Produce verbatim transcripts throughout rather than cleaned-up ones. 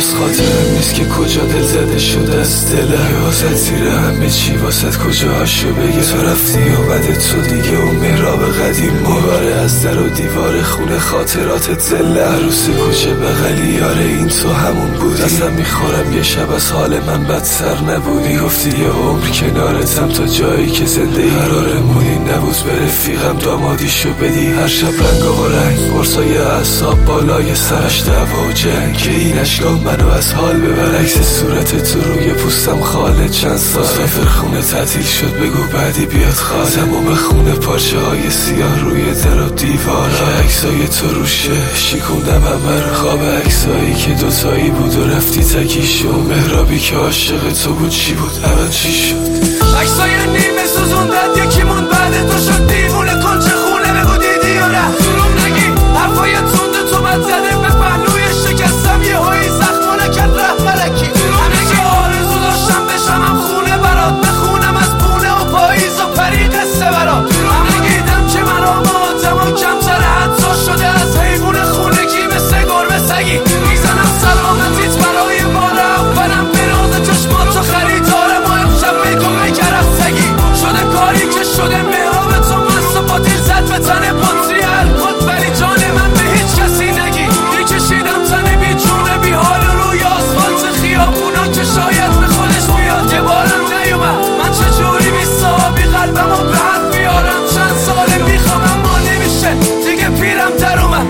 درست خاطرم نیست که کجا دل زده شده از دلم. واسه زیر همه چی واسه کجا هاشو بگه. تو رفتی اومده تو دیگه اون مهراب قدیم میباره از در و دیوار خونه خاطرات زله. عروس کوچه بغلی یاره این تو همون بودی. اصلا میخورم یه شب از حال من بدتر نبودی. گفتی یه عمر کنارتم تا جایی که زنده قرارمونی نبود به رفیقم دامادیشو بدی. هر شب رنگ و رنگ قرصای اعصاب بالای سرش دعوا و جنگ که این اشکام منو از حال ببر. عکس صورت تو روی پوستم خاله چند سال سافر خونه تعطیل شد بگو بعدی بیاد خال. تمام خونه پارچه های سیاه روی در و دیوار که عکسای تو روشه شیکوندم همه رو. خواب عکسایی که دوتایی بود و رفتی تکیشو. مهرابی که عاشق تو بود چی بود الان چی شد؟ عکسای نیمه سوزوندن یکیمون بعد تو شد دیوونه. کنچه خونه بگو دیدی یا نه دروم نگی. حرفای تند تو بد زده به پهلوی شکستم یه هایی زخم نکرد ره ملکی. همه آرزو داشتم بشمم خونه برات بخونم از بونه و پاییز و پری قصه برات. نگیدم که من آمادم و کمتر حتی شده از حیوون خونگی مثل گربه سگی. میزنم سلامتیت برای بار اولم به ناز چشمات و خریدارم و امشب میگم میکرم سگی. شده کاری که شده مهراب تو مست و با دیر زد به تن پاتری الکل. ولی جان من به هیچ کسی نگی. میکشیدم تن بی جونه بی حال روی آسفالت خیابونا که شاید به خودش بیاد. یه بارم نیومد من چجوری بی صحابی قلبم و به حد بیارم. چند ساله میخوام اما نمیشه دیگه پیرم در اومد.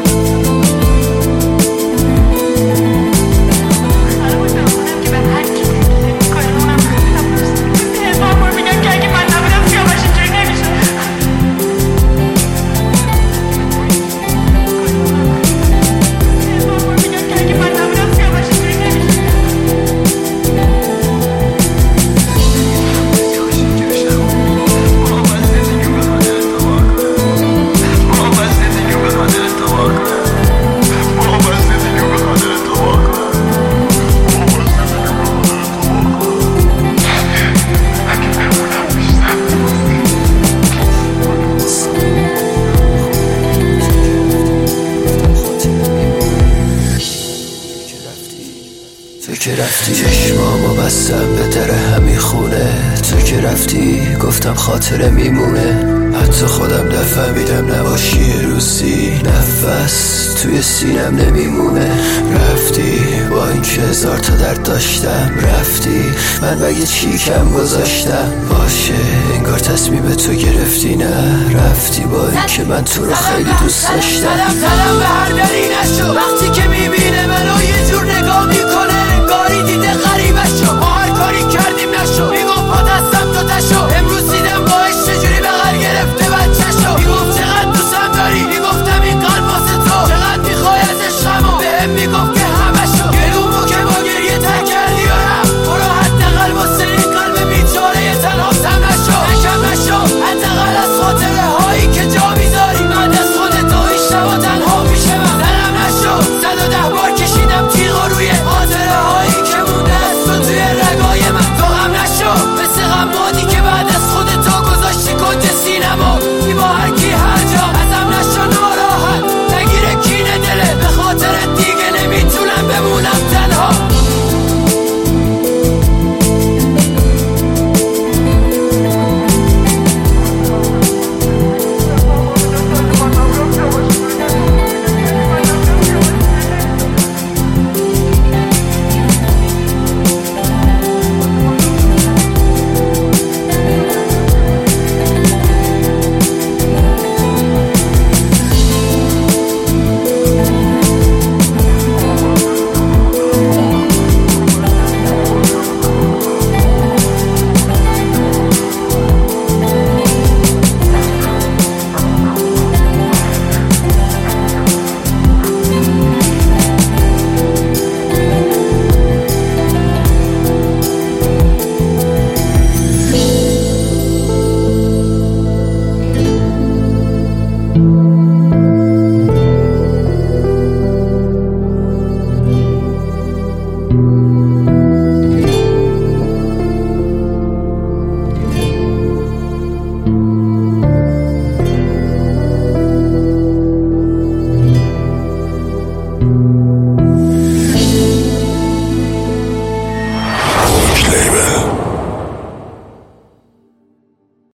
تو که رفتی چشمامو بستم به در همین خونه. تو که رفتی گفتم خاطره میمونه. حتی خودم نفهمیدم نباشی یه روزی نفس توی سینم نمیمونه. رفتی با این که هزار تا درد داشتم. رفتی من مگه چی کم گذاشتم. باشه انگار تصمیم تو گرفتی نه. رفتی با این که من تو رو خیلی دوست داشتم. تلم تلم به هر دری نشو. وقتی که میبینه منو یه جور نگاه میکنه انگاری دیده غریبشو. ما هر کاری کردیم نشو. میگفت با دستم تو تشو. امروز دیدم باش چجوری بغل گرفته بچه‌شو. میگفت چقدر دوستم داری. میگفتم این قلب واسه تو چقدر میخوای از عشقمو. بهم میگفت که همشو. گلومو که با گریه تر کردی یارم. برو حداقل واسه این قلب بیچاره تنها سم نشو. نکم نشو حداقل از خاطره هایی که جا میذاری. بعد از خودت و این شبا تنها پیش من. سرم نشو صد و ده بار کشیدم تیغا روی خاطره هایی که مونده از تو توی رگای من. تو غم نشو مثل غمادی که بعد از خودت تو گذاشتی کنج سینما. بی با هر کی هر جا ازم نشو ناراحت نگیره کینه دله. به خاطر دیگه نمیتونم بمونم.